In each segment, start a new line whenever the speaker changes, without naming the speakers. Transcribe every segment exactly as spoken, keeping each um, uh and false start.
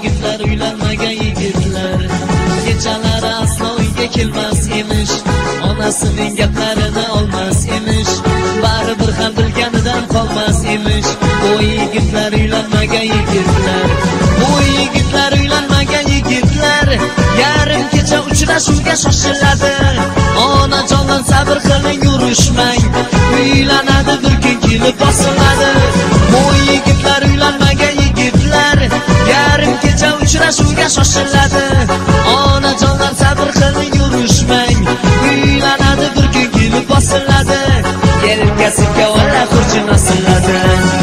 yigitlar, uylanmagan yigitlar kechalari aslo uyga kelmas emish, onasining gaplarini olmas emish, baribir ham bilganidan qolmas emish. Bu yigitlar, uylanmagan yigitlar, bu yigitlar, uylanmagan yigitlar yarim kecha uchrashuvga shoshiladi. Onajondan sabr qiling, yurishmang, uylanadi bir kun kelib bosiladi. Bu yigitlar, uylanmagan yigitlar yarim kecha uchrashuvga shoshiladi. Onajondan sabr qiling, yurishmang, uylanadi bir kun kelib bosiladi. Yelkasiga ola xurjini siladi.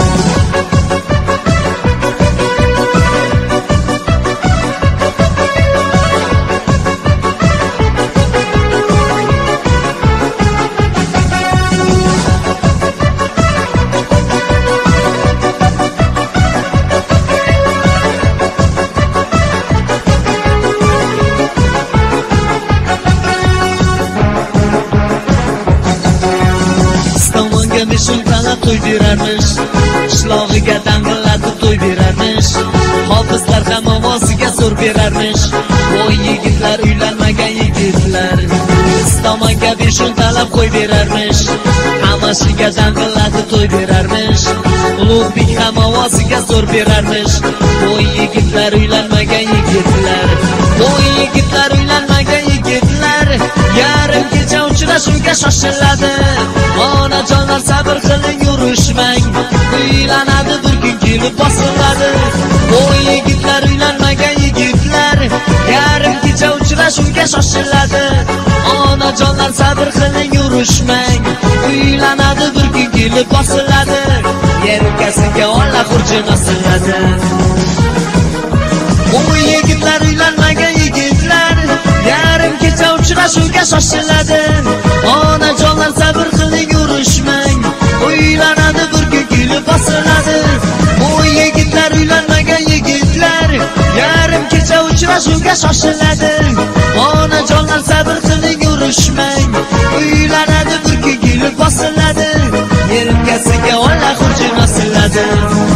Shuntalab to'y berarmish, qishlog'iga dangillatib to'y berarmish, hofizlar ham ovoziga zo'r berarmish. Voy yigitlar, uylanmagan yigitlar istomonga beshuntalab qo'y berarmish, hamashiga dangillatib to'y berarmish, ulug'bek ham ovoziga zo'r berarmish. Voy yigitlar, uylanmagan yigitlar, voy yigitlar, uylanmagan yigitlar yarim kecha uchrashuvga shoshiladi. Onajonlar sabr qiling, yurishmang, uylanadi bir kun kelib bosiladi. Voy yigitlar, uylanmagan yigitlar yarim kecha uchrashuvga shoshiladi. Onajonlar sabr qiling, yurishmang, uylanadi bir kun kelib bosiladi. Yelkasiga ola xurjini siladi. Voy yigitlar, uylanmagan yigitlar yarim kecha uchrashuvga shoshiladi. Onajonlar sabr qiling, yurishmang, uylanadi bir kun kelib bosiladi. Voy yigitlar, uylanmagan yigitlar yarim kecha uchrashuvga shoshiladi. Onajonlar sabr qiling, yurishmang, uylanadi bir kun kelib bosiladi. Yelkasiga ola xurjini siladi.